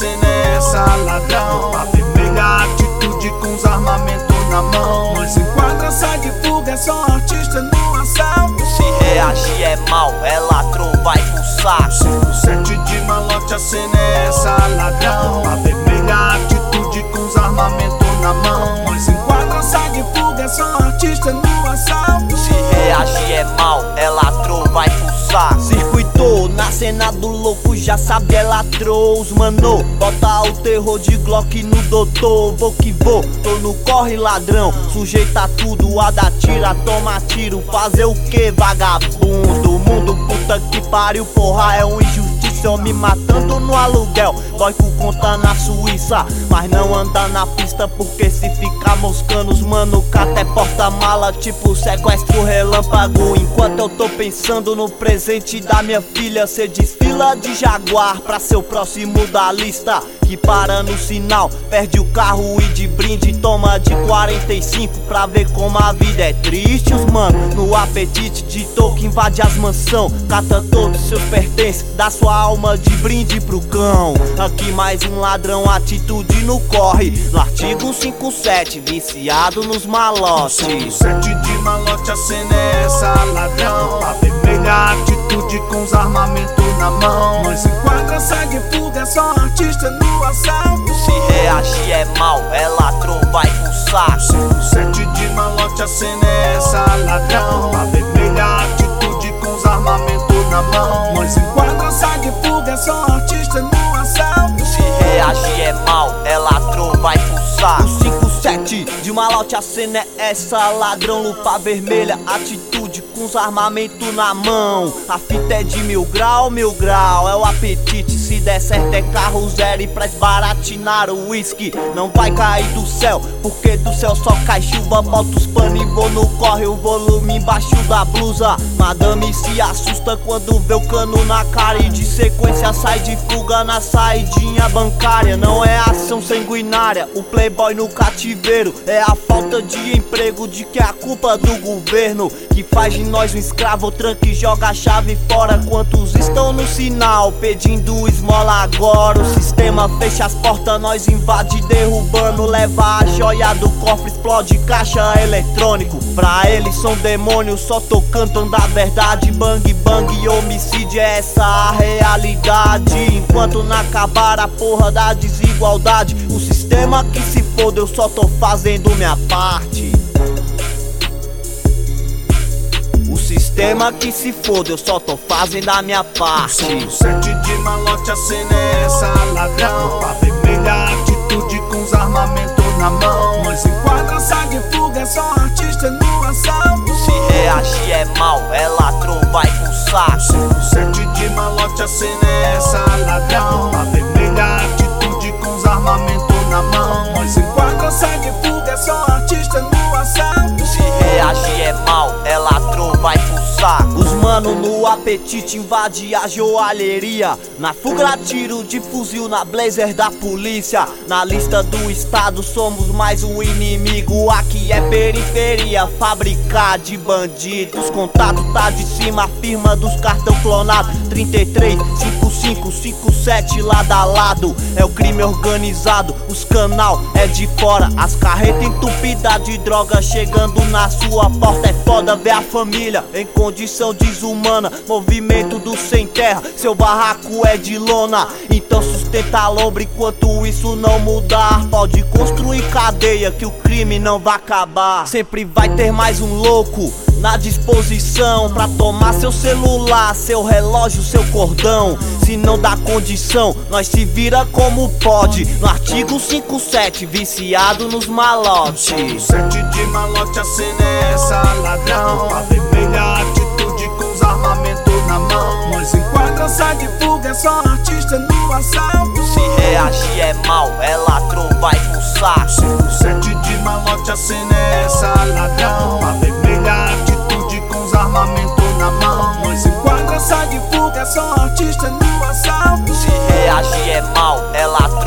cena é essa, ladrão. A vermelha atitude com os armamentos na mão. Nós enquadra, sai de fuga, é só artista no assalto. Se reagir é mal, é ladrão, vai pro saco. 57 de malote, a cena é essa, ladrão. A vermelha atitude com os armamentos na mão. Nós enquadra, sai de fuga, é só artista no assalto. Se reagir é mal, é ladrão, vai pro saco. Circuitou na cena do louco, já sabe, é ladrão. Os mano, bota o terror de Glock no doutor. Vou que vou, tô no corre ladrão. Sujeita tudo, a dar tira, toma tiro. Fazer o que, vagabundo? Mundo puta que pariu, porra, é uma injustiça. Eu me matando no aluguel, boy com conta na Suíça. Mas não anda na pista porque se ficar moscando os mano cata é porta-mala, tipo sequestro relâmpago. Enquanto eu tô pensando no presente da minha filha, cê desfila de Jaguar pra ser o próximo da lista. Que para no sinal, perde o carro e de brinde toma de 45 pra ver como a vida é triste. Os mano no apetite de toque invade as mansão, cata todos seus pertences, dá sua alma de brinde pro cão. Aqui mais um ladrão, atitude no corre. No artigo 57, viciado nos malotes. 57 de malote, a cena é essa, ladrão. A vermelha atitude com os armamentos na mão. Nós enquadra, sai de fuga, é só artista no assalto. Se reagir é mal, é ladrão, vai pro saco. 57 de malote, a cena é essa, ladrão. A vermelha atitude com os armamentos na mão. Nós enquadra, sai de fuga, é só artista no assalto. Se reagir é mal, é ladrão, vai pro saco. 57 de malote, a cena é essa, ladrão. Lupa vermelha, atitude com os armamentos na mão. A fita é de 1000 grau, é o apetite. Se der certo é carro zero e pra esbaratinar o whisky. Não vai cair do céu, porque do céu só cai chuva. Bota os pano e vou no corre, o volume embaixo da blusa. Madame se assusta quando vê o cano na cara e de sequência sai de fuga na saidinha bancária. Não é ação sanguinária, o playboy no cativeiro. É a falta de emprego de que é a culpa do governo, que faz de nós um escravo, tranca e joga a chave fora. Quantos estão no sinal pedindo esmola agora? O sistema fecha as portas, nós invade derrubando. Leva a joia do cofre, explode caixa eletrônico. Pra eles são demônios, só tô cantando a verdade. Bang bang e homicídio, é essa a realidade. Enquanto não acabar a porra da desigualdade, o sistema que se foda, eu só tô fazendo minha parte. O sistema que se foda, eu só tô fazendo a minha parte. 57 de malote, a cena é essa, ladrão. A vermelha atitude com os armamentos na mão. Nós enquadra, sai de fuga, é só artista no assalto. Se reagir é mal, é ladrão, vai pro saco. 57 de malote, a cena é essa, ladrão. A vermelha atitude com os armamentos na mão. Nós enquadra, sai de fuga, é só artista no assalto. Se reagir é mal, é ladrão, vai pro saco. Os mano no apetite invade a joalheria. Na fuga tiro de fuzil na blazer da polícia. Na lista do estado somos mais um inimigo. Aqui é periferia, fábrica de bandidos. Contato tá de cima, firma dos cartão clonado. 33, 55, 57 lado a lado. É o crime organizado, os canal é de fora. As carretas entupidas de droga chegando na sua porta. É foda ver a família em condição desumana. Movimento do sem terra, seu barraco é de lona. Então sustenta a lombra enquanto isso não mudar. Pode construir cadeia que o crime não vai acabar. Sempre vai ter mais um louco na disposição pra tomar seu celular, seu relógio, seu cordão. Se não dá condição, nós se vira como pode. No artigo 57, viciado nos malotes. 57 de malote, a cena é essa, ladrão. A vermelha atitude com os armamentos na mão. Nós enquadra, sai de fuga, é só artista no assalto. Se reagir é mal, é ladrão, vai pro saco. 57 de malote, a cena é essa, ladrão. A vermelha atitude com os armamentos na mão. Nós enquadra, sai de fuga, é só artista no assalto. Se reagir é mal, é ladrão.